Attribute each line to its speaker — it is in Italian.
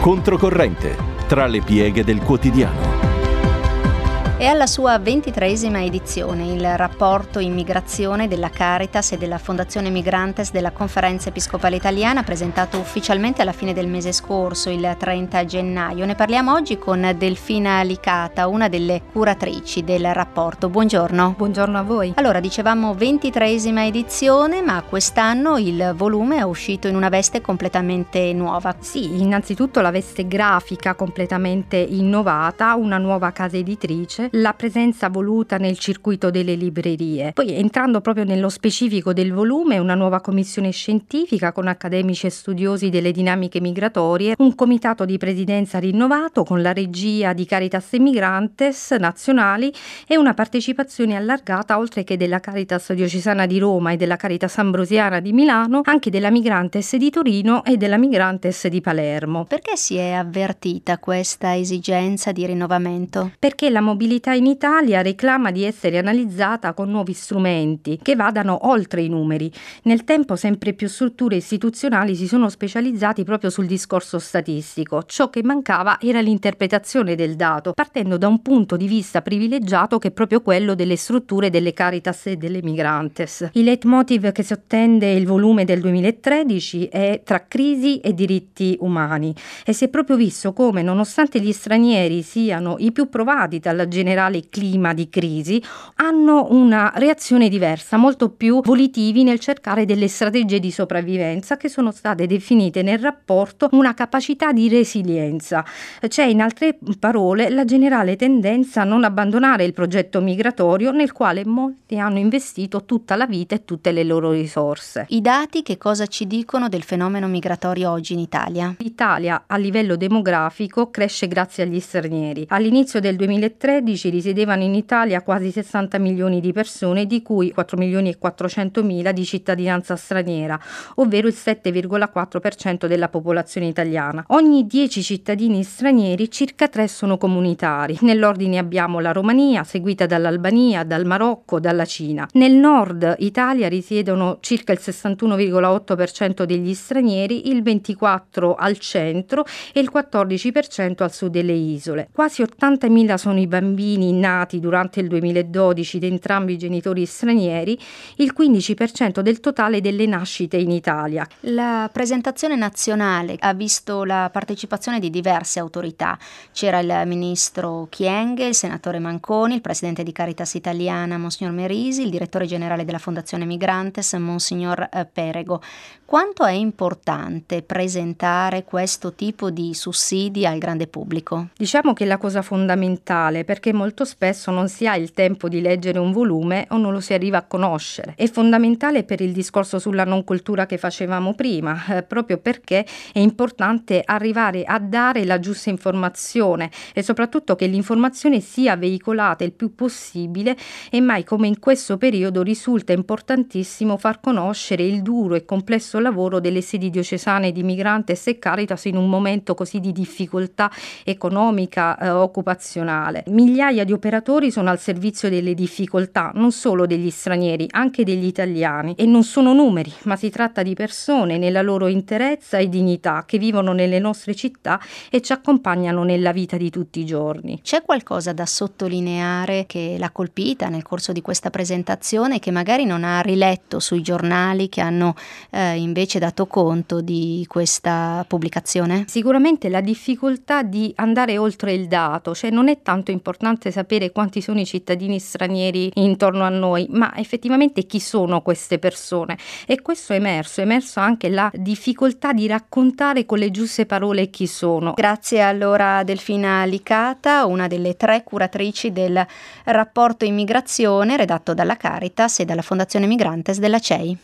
Speaker 1: Controcorrente, tra le pieghe del quotidiano.
Speaker 2: È alla sua 23esima edizione il rapporto immigrazione della Caritas e della Fondazione Migrantes della Conferenza Episcopale Italiana, presentato ufficialmente alla fine del mese scorso, il 30 gennaio. Ne parliamo oggi con Delfina Licata, una delle curatrici del rapporto. Buongiorno.
Speaker 3: Buongiorno a voi.
Speaker 2: Allora, dicevamo 23esima edizione, ma quest'anno il volume è uscito in una veste completamente nuova.
Speaker 3: Sì, innanzitutto la veste grafica completamente innovata, una nuova casa editrice, la presenza voluta nel circuito delle librerie. Poi, entrando proprio nello specifico del volume, una nuova commissione scientifica con accademici e studiosi delle dinamiche migratorie, un comitato di presidenza rinnovato con la regia di Caritas e Migrantes nazionali e una partecipazione allargata, oltre che della Caritas diocesana di Roma e della Caritas ambrosiana di Milano, anche della Migrantes di Torino e della Migrantes di Palermo.
Speaker 2: Perché si è avvertita questa esigenza di rinnovamento?
Speaker 3: Perché la mobilità in Italia reclama di essere analizzata con nuovi strumenti che vadano oltre i numeri. Nel tempo sempre più strutture istituzionali si sono specializzati proprio sul discorso statistico. Ciò che mancava era l'interpretazione del dato, partendo da un punto di vista privilegiato che è proprio quello delle strutture delle Caritas e delle Migrantes. Il leitmotiv che sottende il volume del 2013 è tra crisi e diritti umani e si è proprio visto come, nonostante gli stranieri siano i più provati dalla generale clima di crisi, hanno una reazione diversa, molto più volitivi nel cercare delle strategie di sopravvivenza che sono state definite nel rapporto una capacità di resilienza. C'è, in altre parole, la generale tendenza a non abbandonare il progetto migratorio nel quale molti hanno investito tutta la vita e tutte le loro risorse.
Speaker 2: I dati che cosa ci dicono del fenomeno migratorio oggi in Italia?
Speaker 3: L'Italia a livello demografico cresce grazie agli stranieri. All'inizio del 2013 risiedevano in Italia quasi 60 milioni di persone, di cui 4 milioni e 400 mila di cittadinanza straniera, ovvero il 7,4% della popolazione italiana. Ogni 10 cittadini stranieri, circa 3 sono comunitari. Nell'ordine abbiamo la Romania, seguita dall'Albania, dal Marocco, dalla Cina. Nel nord Italia risiedono circa il 61,8% degli stranieri, il 24% al centro e il 14% al sud delle isole. Quasi 80.000 sono i bambini nati durante il 2012 da entrambi i genitori stranieri, il 15% del totale delle nascite in Italia.
Speaker 2: La presentazione nazionale ha visto la partecipazione di diverse autorità. C'era il ministro Kyenge, il senatore Manconi, il presidente di Caritas Italiana, Monsignor Merisi, il direttore generale della Fondazione Migrantes, Monsignor Perego. Quanto è importante presentare questo tipo di sussidi al grande pubblico?
Speaker 3: Diciamo che è la cosa fondamentale, perché molto spesso non si ha il tempo di leggere un volume o non lo si arriva a conoscere. È fondamentale per il discorso sulla non cultura che facevamo prima, proprio perché è importante arrivare a dare la giusta informazione e soprattutto che l'informazione sia veicolata il più possibile, e mai come in questo periodo risulta importantissimo far conoscere il duro e complesso lavoro delle sedi diocesane di Migrantes e Caritas in un momento così di difficoltà economica, occupazionale. Migliaia di operatori sono al servizio delle difficoltà, non solo degli stranieri, anche degli italiani. E non sono numeri, ma si tratta di persone nella loro interezza e dignità che vivono nelle nostre città e ci accompagnano nella vita di tutti i giorni.
Speaker 2: C'è qualcosa da sottolineare che l'ha colpita nel corso di questa presentazione, che magari non ha riletto sui giornali che hanno invece dato conto di questa pubblicazione?
Speaker 3: Sicuramente la difficoltà di andare oltre il dato, cioè non è tanto importante sapere quanti sono i cittadini stranieri intorno a noi, ma effettivamente chi sono queste persone. E questo è emerso anche la difficoltà di raccontare con le giuste parole chi sono.
Speaker 2: Grazie allora a Delfina Licata, una delle 3 curatrici del rapporto immigrazione redatto dalla Caritas e dalla Fondazione Migrantes della CEI.